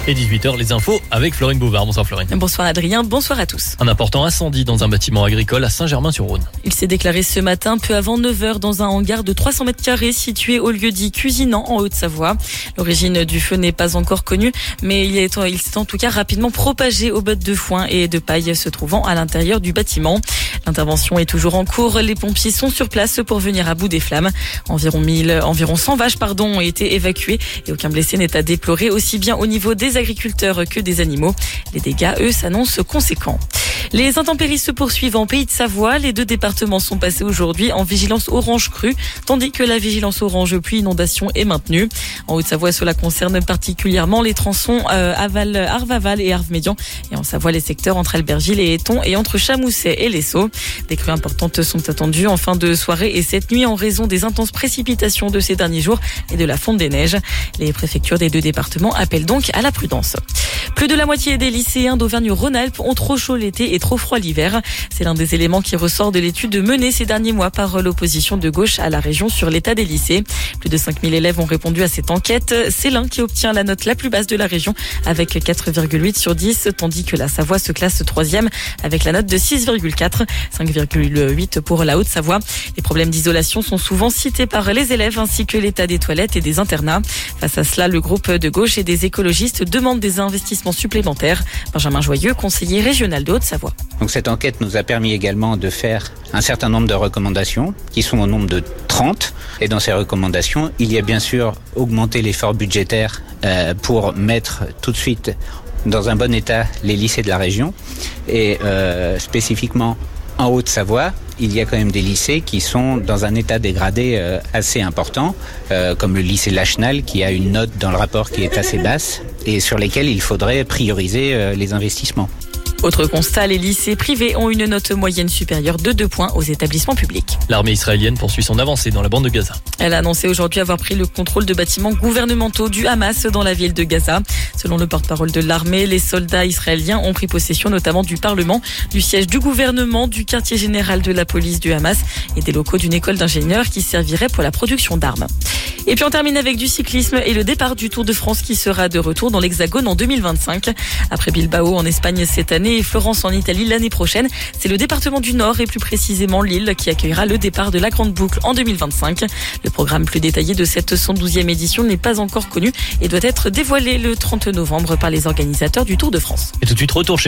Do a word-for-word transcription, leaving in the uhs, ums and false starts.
Et dix-huit heures, les infos avec Florine Bouvard. Bonsoir Florine. Bonsoir Adrien, bonsoir à tous. Un important incendie dans un bâtiment agricole à Saint-Germain-sur-Rhône. Il s'est déclaré ce matin peu avant neuf heures dans un hangar de trois cents mètres carrés situé au lieu dit Cuisinant en Haute-Savoie. L'origine du feu n'est pas encore connue, mais il est, il s'est en tout cas rapidement propagé aux bottes de foin et de paille se trouvant à l'intérieur du bâtiment. L'intervention est toujours en cours. Les pompiers sont sur place pour venir à bout des flammes. Environ mille, environ cent vaches, pardon, ont été évacuées et aucun blessé n'est à déplorer, aussi bien au niveau des agriculteurs que des animaux. Les dégâts, eux, s'annoncent conséquents. Les intempéries se poursuivent en Pays de Savoie. Les deux départements sont passés aujourd'hui en vigilance orange crue, tandis que la vigilance orange pluie inondation est maintenue. En Haute-Savoie, cela concerne particulièrement les tronçons euh, Aval, Arve-Aval et Arve-Médian. Et en Savoie, les secteurs entre Albergille et Éton et entre Chamousset et Les Sceaux. Des crues importantes sont attendues en fin de soirée et cette nuit en raison des intenses précipitations de ces derniers jours et de la fonte des neiges. Les préfectures des deux départements appellent donc à la prudence. Plus de la moitié des lycéens d'Auvergne-Rhône-Alpes ont trop chaud l'été et trop froid l'hiver. C'est l'un des éléments qui ressort de l'étude menée ces derniers mois par l'opposition de gauche à la région sur l'état des lycées. Plus de cinq mille élèves ont répondu à cette enquête. C'est l'un qui obtient la note la plus basse de la région avec quatre virgule huit sur dix, tandis que la Savoie se classe troisième avec la note de six virgule quatre, cinq virgule huit pour la Haute-Savoie. Les problèmes d'isolation sont souvent cités par les élèves ainsi que l'état des toilettes et des internats. Face à cela, le groupe de gauche et des écologistes demandent des investissements supplémentaires. Benjamin Joyeux, conseiller régional de Haute-Savoie. Donc cette enquête nous a permis également de faire un certain nombre de recommandations qui sont au nombre de trente. Et dans ces recommandations, il y a bien sûr augmenter l'effort budgétaire euh, pour mettre tout de suite dans un bon état les lycées de la région. Et euh, spécifiquement en Haute-Savoie, il y a quand même des lycées qui sont dans un état dégradé euh, assez important, euh, comme le lycée Lachenal qui a une note dans le rapport qui est assez basse et sur lesquels il faudrait prioriser euh, les investissements. Autre constat, les lycées privés ont une note moyenne supérieure de deux points aux établissements publics. L'armée israélienne poursuit son avancée dans la bande de Gaza. Elle a annoncé aujourd'hui avoir pris le contrôle de bâtiments gouvernementaux du Hamas dans la ville de Gaza. Selon le porte-parole de l'armée, les soldats israéliens ont pris possession notamment du Parlement, du siège du gouvernement, du quartier général de la police du Hamas et des locaux d'une école d'ingénieurs qui servirait pour la production d'armes. Et puis on termine avec du cyclisme et le départ du Tour de France qui sera de retour dans l'Hexagone en deux mille vingt-cinq. Après Bilbao en Espagne cette année et Florence en Italie l'année prochaine, c'est le département du Nord et plus précisément Lille qui accueillera le départ de la Grande Boucle en deux mille vingt-cinq. Le programme plus détaillé de cette cent douzième édition n'est pas encore connu et doit être dévoilé le trente novembre par les organisateurs du Tour de France. Et tout de suite, retour chez